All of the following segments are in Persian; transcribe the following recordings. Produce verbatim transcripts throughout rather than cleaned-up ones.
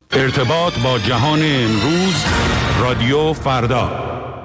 ارتباط با جهان امروز، رادیو فردا.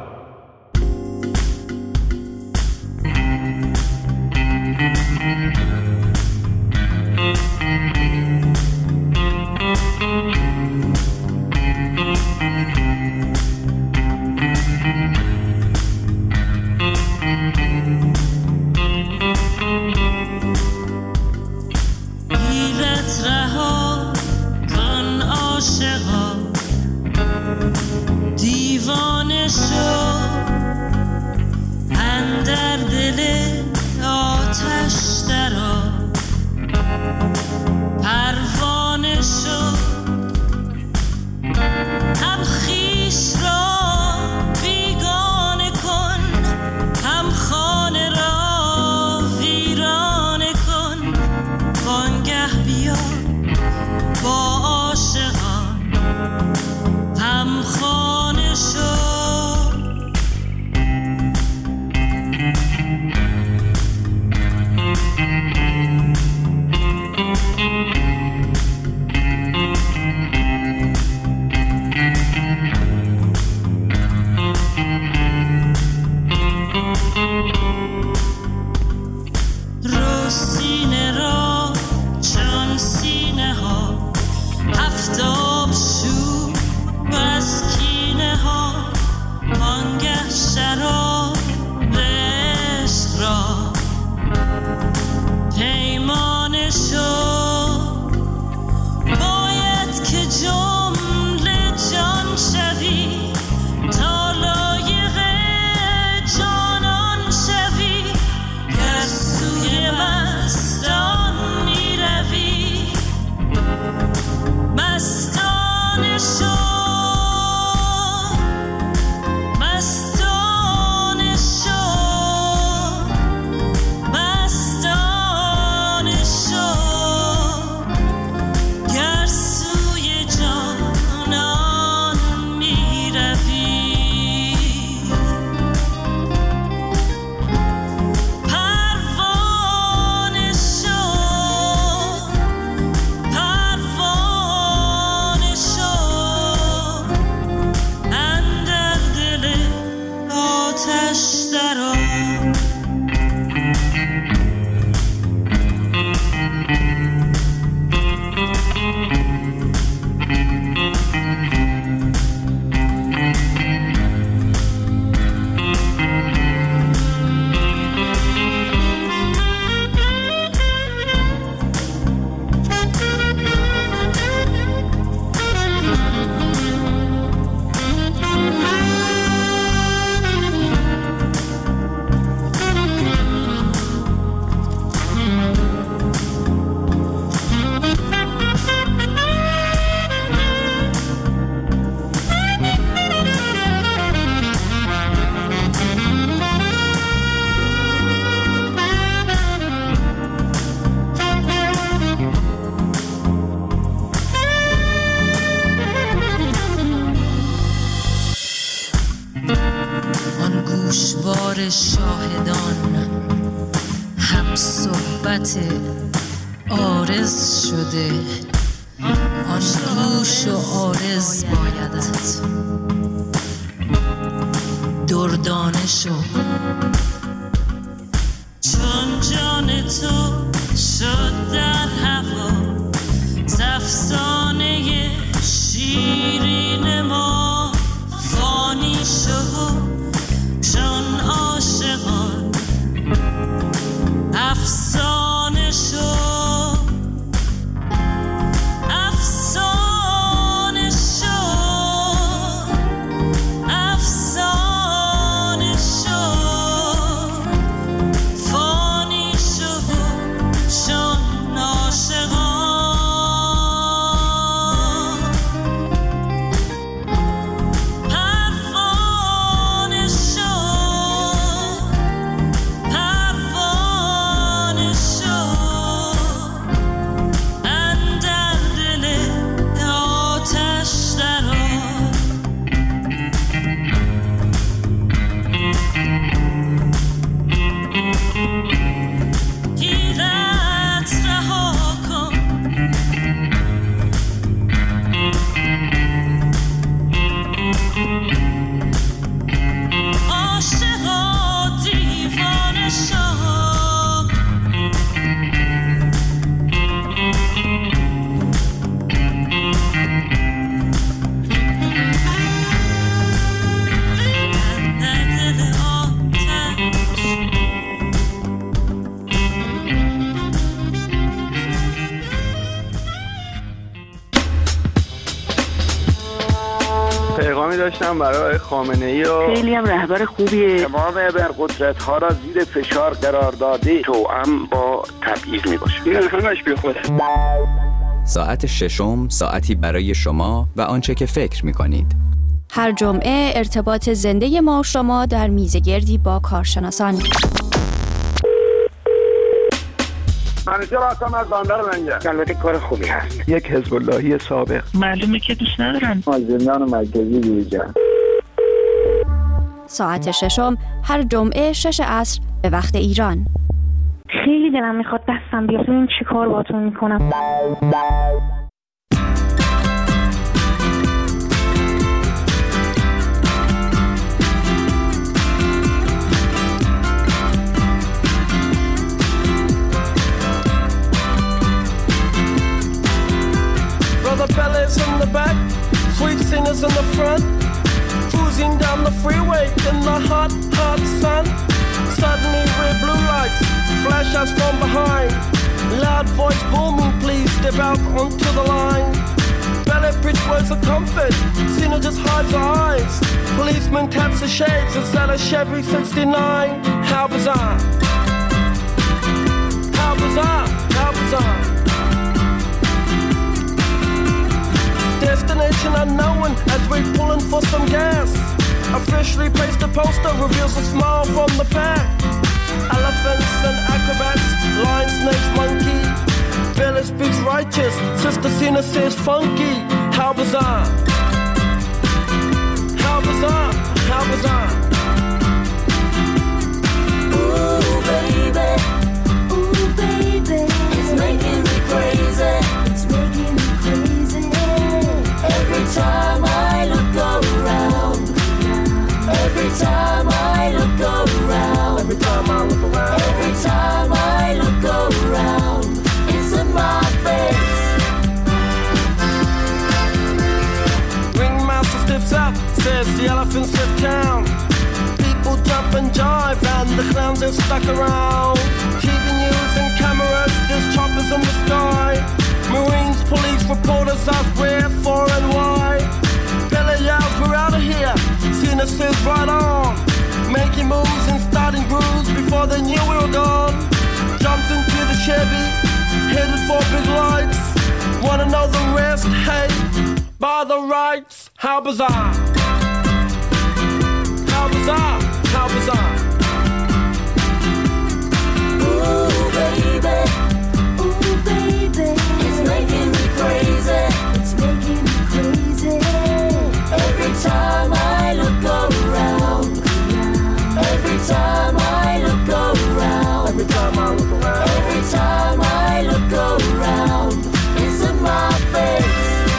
شاهدان هم صحبت عارض شده، آن گوش و عارض بایدت دردانه شو، چون جان تو شد در هوا زفسانه شیرین ما فانی شو، چون عاشقان افسانه شو، افسانه شو، افسانه شو. پیغامی داشتم برای خامنه‌ای و خیلی هم رهبر خوبیه. تمام ابرقدرت‌ها را زیر فشار قرار داده، توأم با تبعیض میباشه. این همش بیخوده. ساعت ششم، ساعتی برای شما و آنچه که فکر می‌کنید. هر جمعه ارتباط زنده ما و شما در میزگردی با کارشناسان. منیجر هستم از بندر لنگر. البته کار خوبی هست. یک حزب اللهی سابق. معلومه که دوست ندارن. از زندان مرکزی بیرون. ساعت ششم هر جمعه شش عصر به وقت ایران. خیلی دلم میخواد دستم بیاد ببین چی کار باهاتون میکنم. Brother Bellas in the back, sweet singers in the front, cruising down the freeway in the hot, hot sun. Suddenly red blue lights flash us from behind. Loud voice booming, please step out onto the line. Ballet bridge words of comfort, Cena just hides her eyes. Policeman taps the shades, is that a Chevy sixty-nine? How bizarre, how bizarre, how bizarre. Destination unknown as we're pulling for some gas. Officially placed a poster, reveals a smile from the pack. Elephants and acrobats, lion, snakes, monkey. Billy speaks righteous, Sister Cena says funky. How bizarre, how bizarre, how bizarre. Ooh, baby, ooh, baby, it's making me crazy. It's making me crazy. Every time I look around, every time I look around, Every time I look around, every time I look around, it's in my face. Ringmaster steps up, says the elephants left town. People jump and jive and the clowns have stuck around. T V news and cameras, there's choppers in the sky. Marines, police, reporters ask where, for and why. Bella yells, we're out of here. Cena says right on. Making moves and starting grooves before they knew we were gone. Jumped into the Chevy, headed for big lights. Wanna know the rest? Hey, by the rights. How bizarre, how bizarre, how bizarre. Ooh, baby, ooh, baby, it's making me crazy. It's making me crazy. Every time I look around, every time I look around, Every time I look around, every time I look around, it's in my face.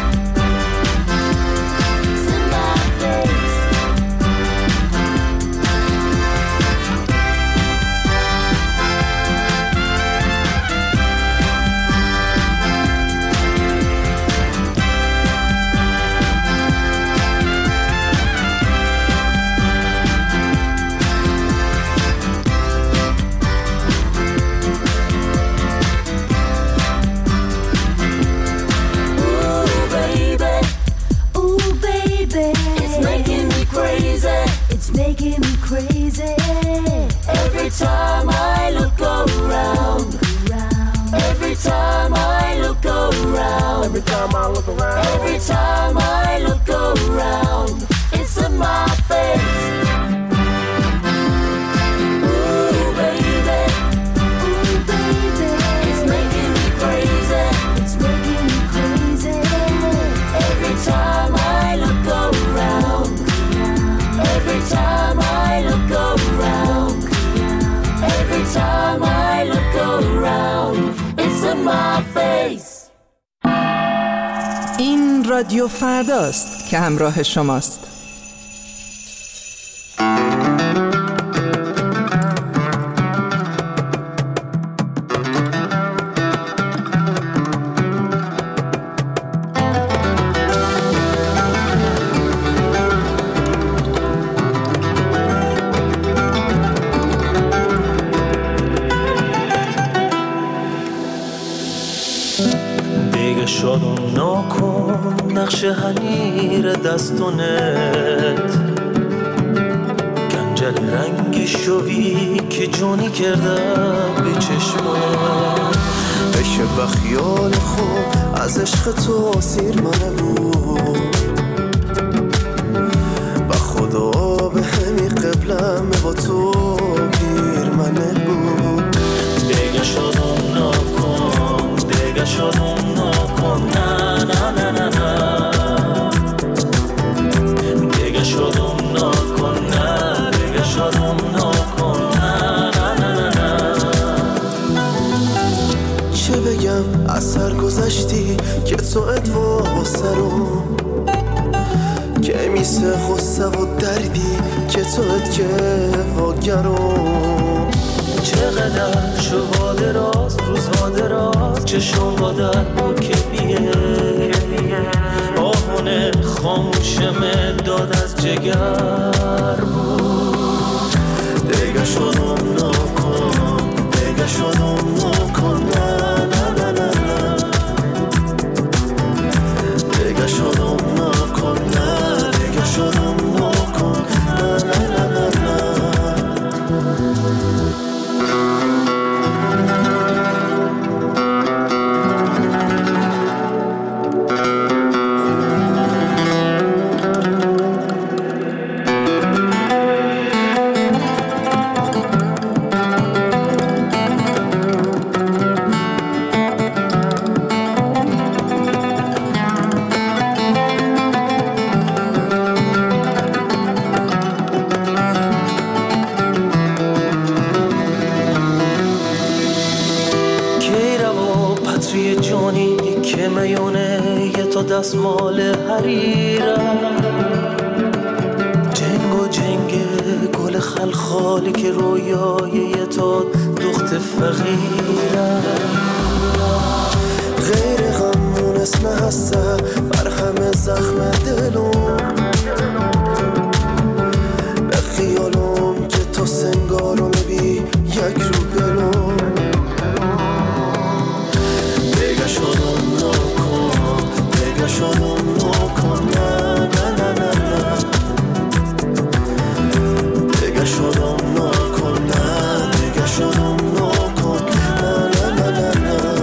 It's in my face. Ooh, baby, ooh, baby, it's making me crazy. It's making me crazy. Every time I look around, every time I look around, every time I look around, every time I look around, it's in my face. Ooh, baby, ooh, baby, it's making me crazy. It's making me crazy. Every time I look around, every time I look around, every time I look around, it's in my face. این رادیو فرداست که همراه شماست. دیگه شدم ناکن نقش حنیر دستونت گنجل رنگی شوی که جونی کردم به چشمانت بشه بخیال خوب از عشق تو سیر منه بود و خدا به همی قبلم با تو گیر منه بود دیگه شدم ناکن دیگه شدم ناکن نه نه نه نه نه دیگه شدم ناکن نه دیگه شدم ناکن نه نه نه نه چه بگم از سر گذشتی که تو ادوا سرم که میسه غصه و دردی که تو اد که واگرم چقدر شو وادراز روز وادراز چشم وادر بود که بیه آهونه خاموشم داد از جگر بود دیگه شدم ناکن دیگه شدم ناکن نه نه نه نه نه دیگه شدم ناکن نه دیگه شدم ناکن نه نه نه نه نه دستمال حریرم جنگ و جنگ گل خلخالی که رویای تا دخت فقیرم غیر غمون اسم هسته بر همه زخم دلم به خیالم که تو سنگارو میبی یک رو بلوم دیگه شدم ناکن دیگه شدم ناکن نه نه نه نه نه دیگه شدم ناکن نه دیگه شدم ناکن نه نه نه نه نه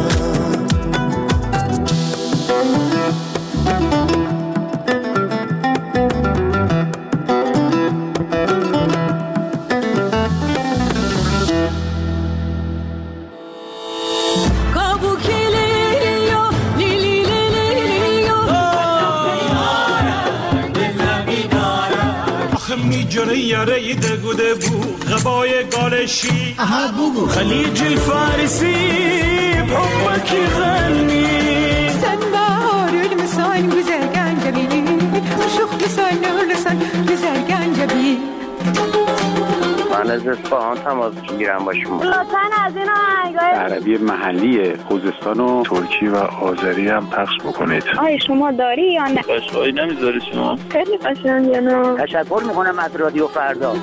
میجره یاره دگوده بود غبای گالشی خلیج الفارسی بحبك غني سنبار المسان بزرگان جبی شوخ لسان لسان بزرگان جبی من از اصفهان تماس میگیرم با شما لطفاً از این آهنگای عربی محلی خوزستان و ترکی و آذری هم پخش بکنید. آیا شما داری یا نه؟ قشقایی نمیذاری شما؟ خیلی قشنگه نه. تشکر میکنم از رادیو فردا.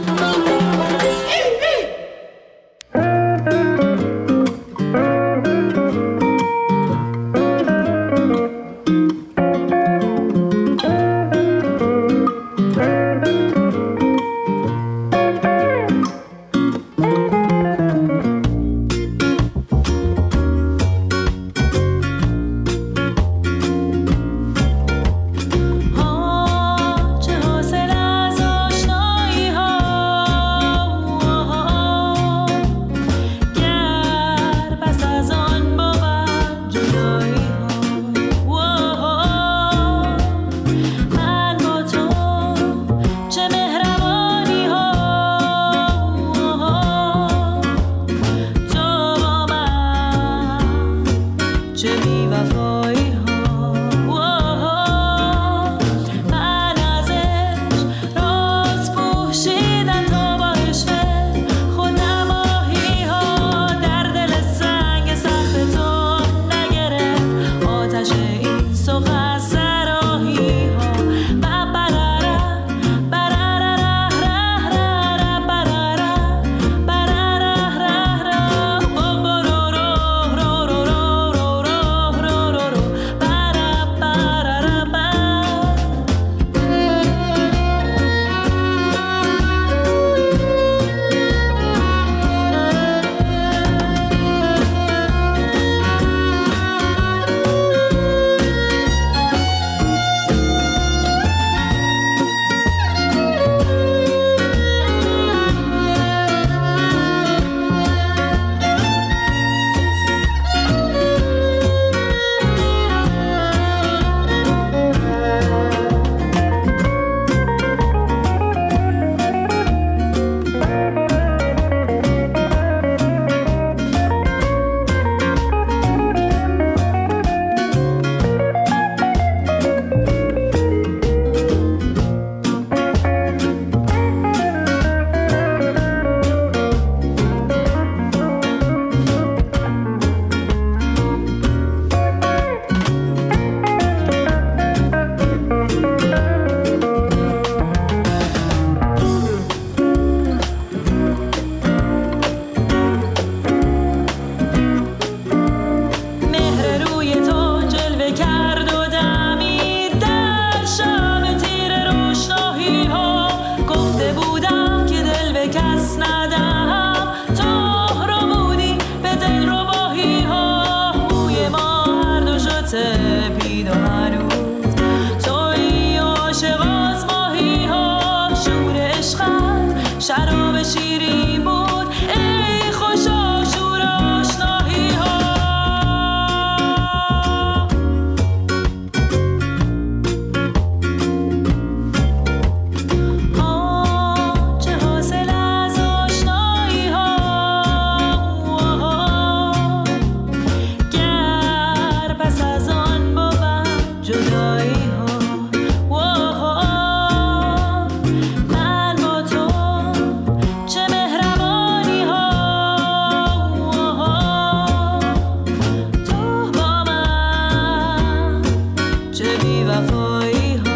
جدایی ها من با تو چه مهربانی ها تو با من چه بی‌وفایی ها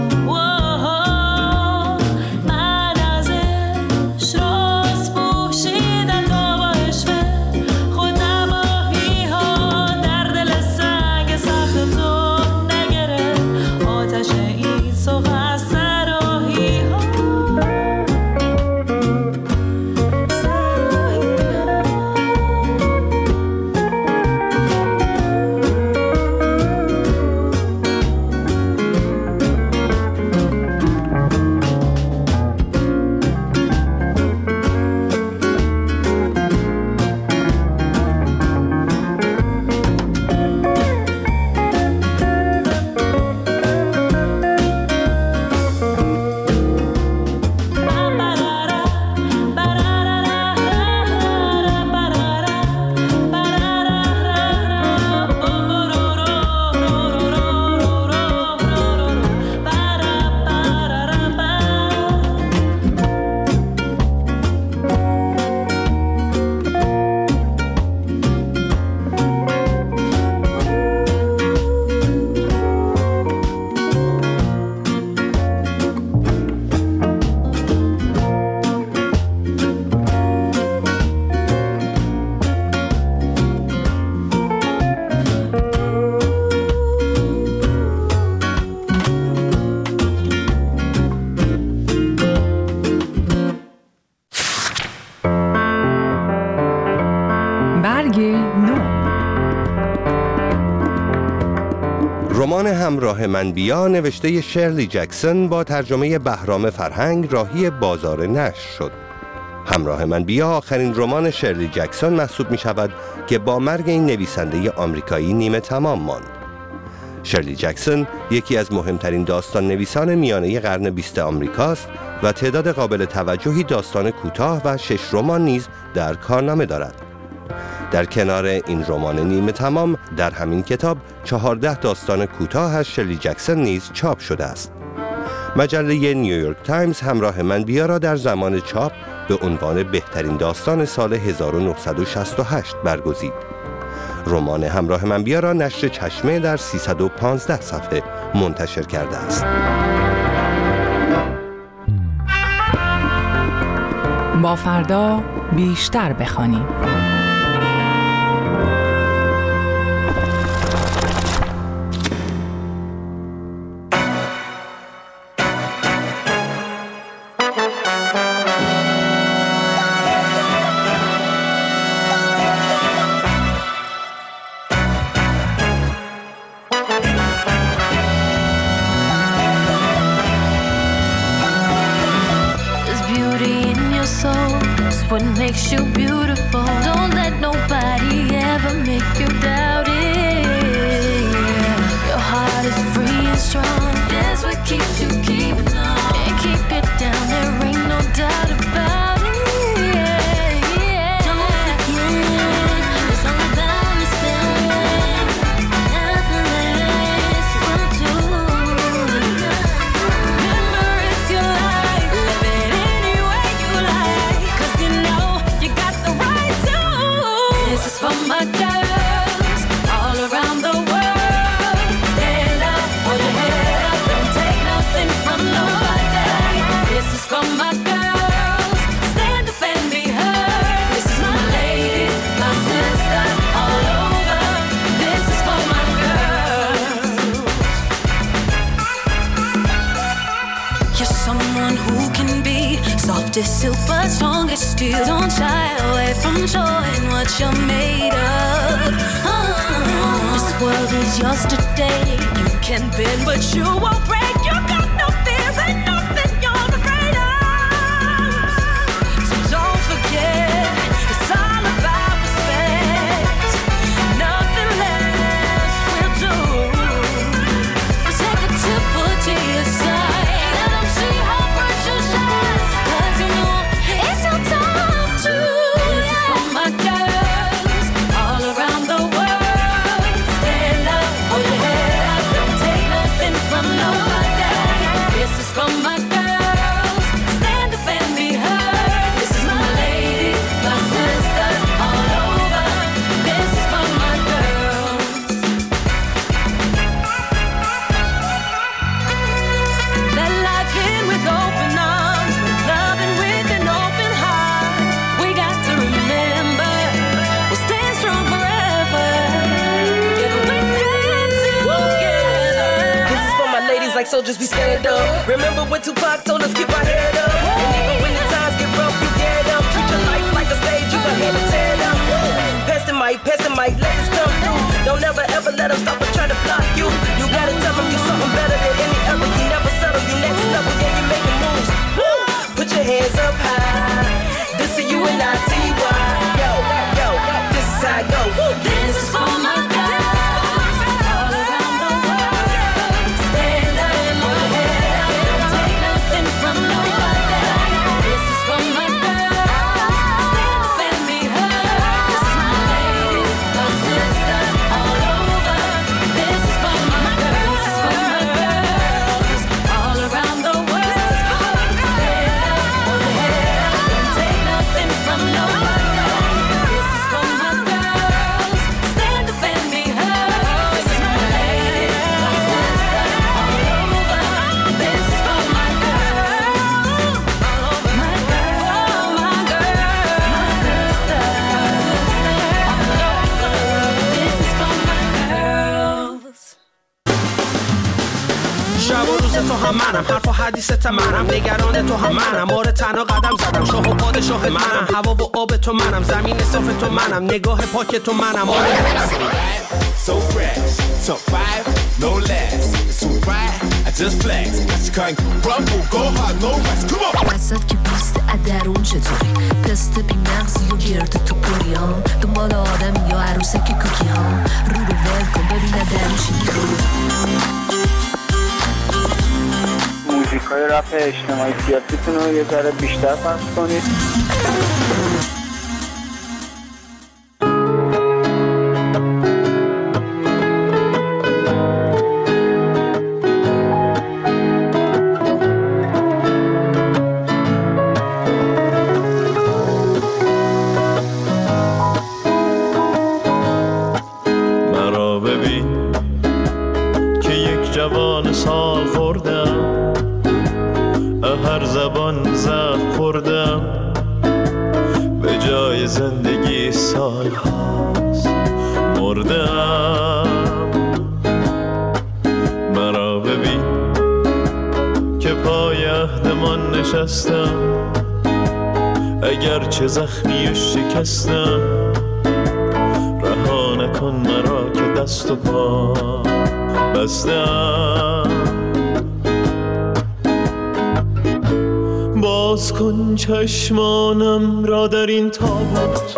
من ازش راست پوشیدم تا با عشق خود نماهی ها در دل سنگ سخت تو نگره آتش این سوق از سراحی ها رمان همراه من بیا نوشته شرلی جکسون با ترجمه بهرام فرهنگ راهی بازار نشر شد. همراه من بیا آخرین رمان شرلی جکسون محسوب می شود که با مرگ این نویسنده آمریکایی نیمه تمام ماند. شرلی جکسون یکی از مهمترین داستان نویسان میانه قرن بیستم آمریکاست و تعداد قابل توجهی داستان کوتاه و شش رمان نیز در کارنامه دارد. در کنار این رمان نیمه تمام در همین کتاب چهارده داستان کوتاه از شرلی جکسون نیز چاپ شده است. مجله نیویورک تایمز همراه من بیا را در زمان چاپ به عنوان بهترین داستان سال هزار و نهصد و شصت و هشت برگزید. رمان همراه من بیا را نشر چشمه در سیصد و پانزده صفحه منتشر کرده است. با فردا بیشتر بخوانیم. What makes you beautiful? Don't let nobody ever make you doubt it. Your heart is free and strong. That's what keeps you keeping on. Can't keep it down, there ain't no doubt about it. Don't forget, it's all about respect. Nothing less will do. Remember, it's your life. Live it any way you like. This is for my girls all around the world. Stand up, hold your head up, don't take nothing from nobody. This is for my girls, stand up and be heard. This is my ladies, my sisters all over. This is for my girls. You're someone who can be soft as silk but strong as steel. Don't shy away from showing what you're made of. Oh, this world is yours today. You can bend but you won't break. You got no fear and nothing you're afraid of. So don't forget, it's all about respect. Nothing less will do. Take a tip to your side. Let them see how bright you shine. Cause you know it's your time to. This is for my girls all around the world. Stand up, hold your head up, don't take like soldiers, we stand up. Remember when Tupac told us keep our head up? And even when the times get rough, you get up. Treat your life like a stage, you got here to tear it up. Pass the mic, pass the mic, let us come through. Don't ever ever let them stop or try to block you. You gotta tell them you're something better than any other. You never settle, you next level, yeah, you making moves. Woo! Put your hands up high. This is you and I, T Y. Yo, yo, this is how I go. Woo! This is for my girls all around the world. Stand up and hold your head up. Don't take nothing from nobody. This is for my girls. Stand up and be heard. This is my ladies, my sisters all over. This is for my girls. This is for my girls all around the world. Stand up, hold your head up. Don't take nothing from nobody. This is for my girls. Stand up and be heard. This is my ladies, my sisters all over. This is for my girls, all over my girl, my girl, my sister, all over. This is for my girls. شب و روز تو هم منم، حرف و حدیثت منم، نگران تو هم منم، آره تنها قدم زدم، شاه و پادشاه منم، هوا و آب تو منم، زمین صاف تو منم، نگاه پاک تو منم، آره So fresh, top five, no less. It's too bright, I just flex. Got you crying, rumble, go hard, no rest. Come on. وسط که پیست ادرون چطوری پست بی مغزی و گرد تو پوری ها دنبال آدم یا عروسک کوکی ها رو رو ول کن ببینه درون چی میخوری موزیک های رپ اجتماعی سیاسیتون رو یه ذره بیشتر پخش کنید. مرا ببین که یک جوان سال خوردم، هر زبان زخم خوردم، به جای زندگی سال هاست مردم. مرا ببین که پای عهدمان نشستم، اگر چه زخمی و شکستم، رها نکن مرا که دست و پا بستم. باز کن چشمانم را در این تابوت،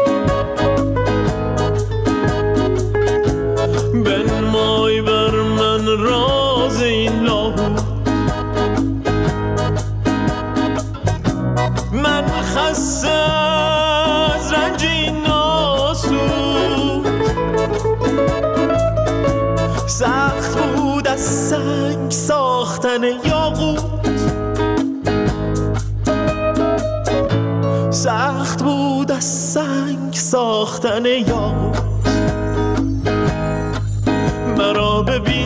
بنمای بر من راز این لاهوت. من خسته از رنج این ناسود، سخت بود از سنگ ساختن یاقوت، سخت بود از سنگ ساختن یاقوت. مرا ببین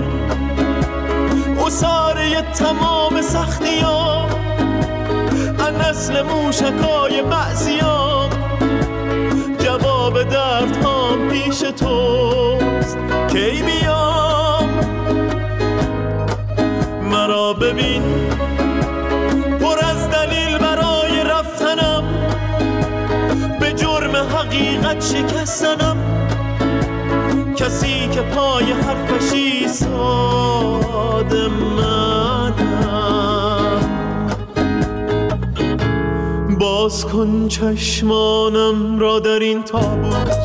اساره تمام سختیام، از نسل موشکای بعضیام، جواب دردهام پیش توست کی بیام. مرا ببین پر از دلیل برای رفتنم، به جرم حقیقت شکستنم، کسی که پای حرفش ایستاد منم. باز کن چشمانم را در این تابوت،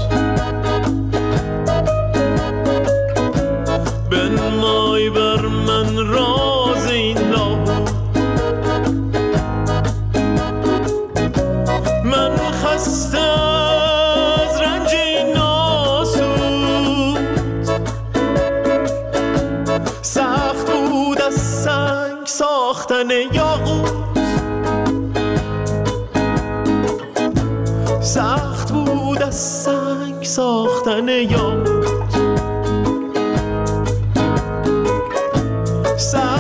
بنمای بر من راز این لاهوت. من خسته از رنج این ناسود، سخت بود از سنگ ساختن یاقوت، سخت بود از سنگ ساختن یاقوت، سخت